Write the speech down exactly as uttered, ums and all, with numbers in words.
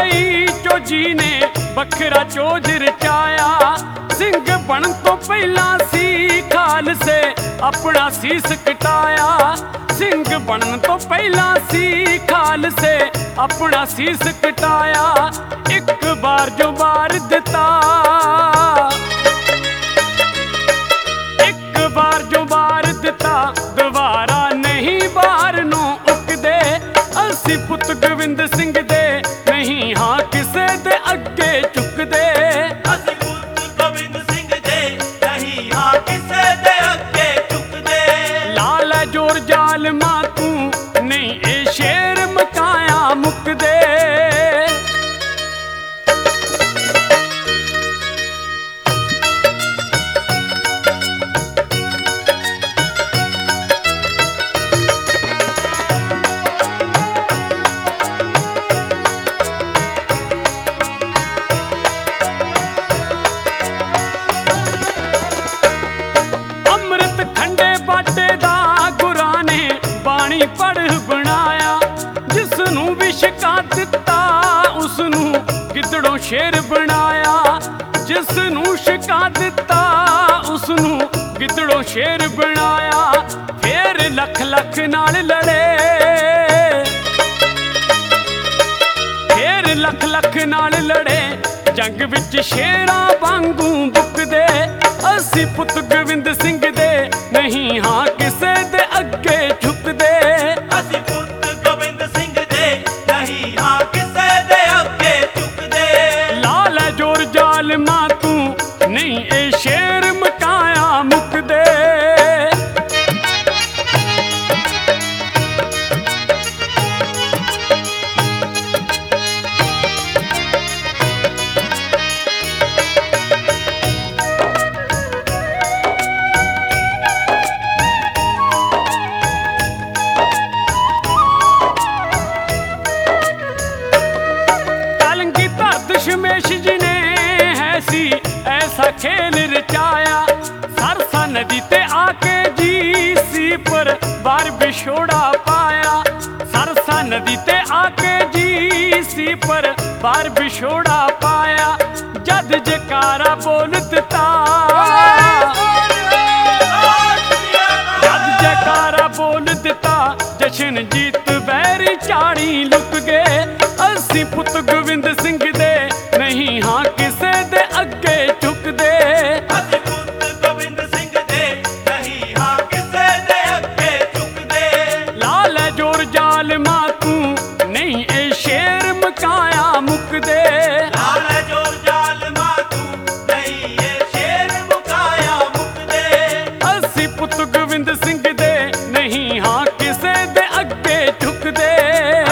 ਲਈ ਜੋ ਜੀ ਨੇ ਵੱਖਰਾ ਚੋਜ ਰਚਾਇਆ। ਸਿੰਘ ਬਣਨ ਤੋਂ ਪਹਿਲਾਂ ਸੀ ਖਾਲਸੇ ਆਪਣਾ ਸੀਸ ਕਟਾਇਆ। ਸਿੰਘ ਬਣਨ ਤੋਂ ਪਹਿਲਾਂ ਸੀ ਖਾਲਸੇ ਆਪਣਾ ਸੀਸ ਕਟਾਇਆ। ਇੱਕ ਵਾਰ ਜੋ ਵਾਰ ਦਿੱਤਾ, ਇੱਕ ਵਾਰ ਜੋ ਵਾਰ ਦਿੱਤਾ, ਦੁਬਾਰਾ ਨਹੀਂ ਬਾਹਰ ਨੂੰ ਉੱਕਦੇ। ਅਸੀਂ ਪੁੱਤ ਗੋਬਿੰਦ ਸਿੰਘ ਦੇ ਨਹੀਂ ਹਾਂ ਕਿਸੇ ਦੇ ਅੱਗੇ ਝੁਕਦੇ। ਅਸੀਂ ਪੁੱਤ ਗੋਬਿੰਦ ਸਿੰਘ ਦੇ ਨਹੀਂ ਹਾਂ ਕਿਸੇ ਦੇ ਅੱਗੇ ਝੁਕਦੇ। ਲਾ ਲੈ ਜੋਰ ਜ਼ਾਲਮਾ ਤੂੰ ਨਹੀਂ ਇਹ ਸ਼ੇਰ ਮਕਾਇਆ ਮੁੱਕਦੇ। ਪੜ੍ਹ ਬਣਾਇਆ ਜਿਸ ਨੂੰ ਵੀ ਛਕਾ ਦਿੱਤਾ ਉਸ ਨੂੰ ਗਿੱਦੜੋਂ ਸ਼ੇਰ ਬਣਾਇਆ। ਜਿਸ ਨੂੰ ਛਕਾ ਦਿੱਤਾ ਉਸ ਨੂੰ ਗਿੱਦੜੋਂ ਸ਼ੇਰ ਬਣਾਇਆ। ਫੇਰ ਲੱਖ ਲੱਖ ਨਾਲ ਲੜੇ, ਫੇਰ ਲੱਖ ਲੱਖ ਨਾਲ ਲੜੇ, ਜੰਗ ਵਿੱਚ ਸ਼ੇਰਾਂ ਵਾਂਗੂ ਬੁੱਕਦੇ। ਅਸੀਂ ਪੁੱਤ ਗੋਬਿੰਦ ਸਿੰਘ ਦੇ ਨਹੀਂ ਹਾਂ ਕਿਸੇ ਦੇ ਅੱਗੇ ਝੁਕਦੇ। ਅਸੀਂ ਪੁੱਤ ਗੋਬਿੰਦ ਸਿੰਘ ਦੇ ਨਹੀਂ ਹਾਂ ਕਿਸੇ ਦੇ ਅੱਗੇ ਝੁਕਦੇ। ਲਾ ਲੈ ਜੋਰ ਜ਼ਾਲਮਾ ਤੂੰ ਨਹੀਂ ਇਹ ਸ਼ੇਰ ਮਕਾਇਆ ਮੁੱਕਦੇ। ਦਸ਼ਮੇਸ਼ ਜੀ ਨੇ ਹੈ ਸੀ ਐਸਾ ਖੇਲ ਰਚਾਇਆ। ਸਰਸਾ ਨਦੀ ਤੇ ਆ ਕੇ ਜੀ ਸੀ ਪਰ ਬਾਰ ਵਿਛੋੜਾ ਪਾਇਆ। ਸਰਸਾ ਨਦੀ ਤੇ ਆ ਕੇ ਜੀ ਸੀ ਪਰ ਬਾਰ ਵਿਛੋੜਾ ਪਾਇਆ। ਜਦ ਜਕਾਰਾ ਬੋਲ ਦਿੱਤਾ, ਜਦ ਜਕਾਰਾ ਬੋਲ ਦਿੱਤਾ, ਜਸ਼ਨ ਜੀਤ ਵੈਰੀ ਝਾੜੀ ਲੁਕ ਗਏ। ਅਸੀਂ ਪੁੱਤ ਗੋਬਿੰਦ ਸਿੰਘ ਦੇ ਨਹੀਂ ਹਾਂ ਕਿਸੇ ਦੇ ਅੱਗੇ ਝੁਕਦੇ। ਅਸੀਂ ਪੁੱਤ ਗੋਬਿੰਦ ਸਿੰਘ ਦੇ ਨਹੀਂ ਹਾਂ ਕਿਸੇ ਦੇ ਅੱਗੇ ਝੁਕਦੇ। ਲਾ ਲੈ ਜੋਰ ਜ਼ਾਲਮਾ ਤੂੰ ਨਹੀਂ ਇਹ ਸ਼ੇਰ ਮਕਾਇਆ ਮੁੱਕਦੇ। ਲਾ ਲੈ ਜੋਰ ਜ਼ਾਲਮਾ ਤੂੰ ਨਹੀਂ ਇਹ ਸ਼ੇਰ ਮੁਕਾਇਆ ਮੁੱਕਦੇ। ਅਸੀਂ ਪੁੱਤ ਗੋਬਿੰਦ ਸਿੰਘ ਦੇ ਨਹੀਂ ਹਾਂ ਕਿਸੇ ਦੇ ਅੱਗੇ ਝੁਕਦੇ।